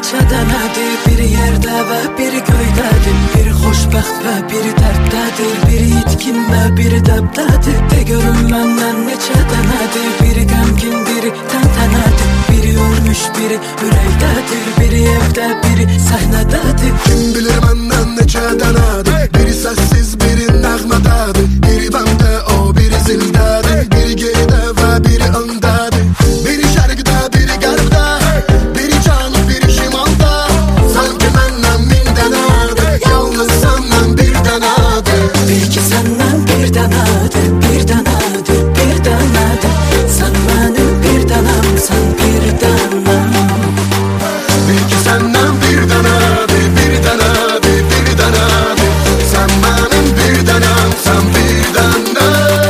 neçə dənədir, biri yerdə və biri göydədir. Biri xoşbəxt və biri dərdədir, biri itkin və biri dəbdədir. De görüm məndən neçə dənədir, biri qəmgin, biri təntənədir. Biri ölmüş, biri ürəkdədir, biri evdə, biri səhnədədir. Kim bilir məndən neçə dənədir, biri səssiz, biri nəğmədədir. Biri bəmdə, o biri zildədir, biri geridə və biri öndədir. Biri şərqdə, biri qərbdə, biri cənub, biri şimalda. Sanki məndən min dənədir, yalnız səndən bir dənədir. Bil ki səndən bir dənədir, bir dənədir, bir dənədir. Sən mənim bir dənəm, sən bir dənəm. Bil ki səndən bir dənədir, bir dənədir, bir dənədir. Sən mənim bir dənəm, sən bir dənəm.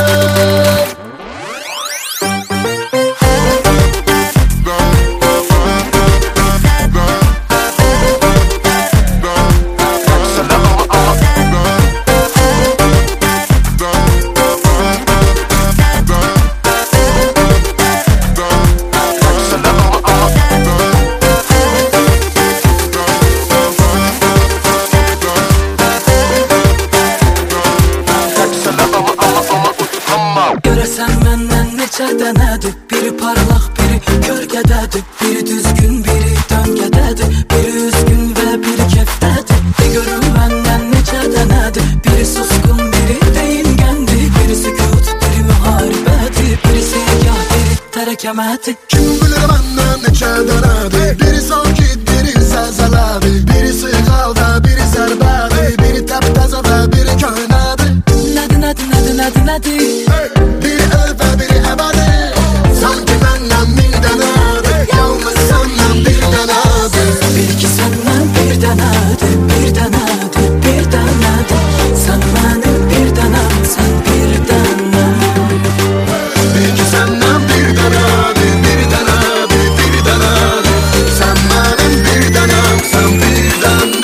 Görəsən məndən neçə dənədir, biri parlaq, biri kölgədədir. Biri düzgün, biri döngədədir, biri üzgün və biri kefdədir. De görüm məndən neçə dənədir, biri susqun, biri deyingəndir. Biri sükut, biri müharibədir, biri segah, biri tərəkəmədir. Kim bilir məndən neçə dənədir, biri sakit, biri zəlzələdir. Biri sığal və biri zərbədir, biri təptəzə və biri köhnədir. Nədir, nədir, nədir, nədir, nədir? Biri öl və biri əbədir, sanki məndən min dənədir, yalnız səndən bir dənədir. Bil ki səndən bir dənədir, bir dənədir, bir dənədir. Sən mənim bir dənəm, sən bir dənəm. Bil ki səndən bir dənədir, bir dənədir, bir dənədir. Sən mənim bir dənəm, sən bir dənəm.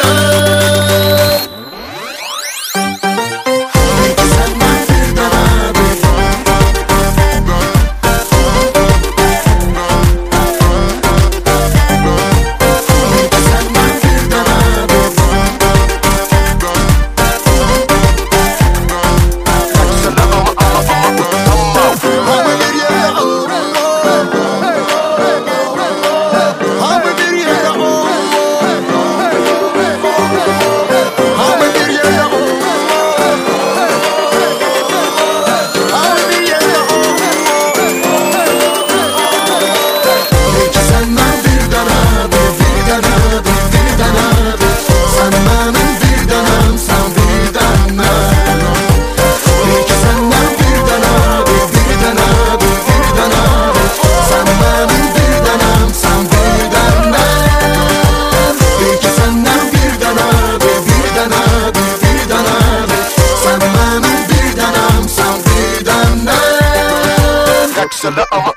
Bil ki səndən bir dənədir. Ama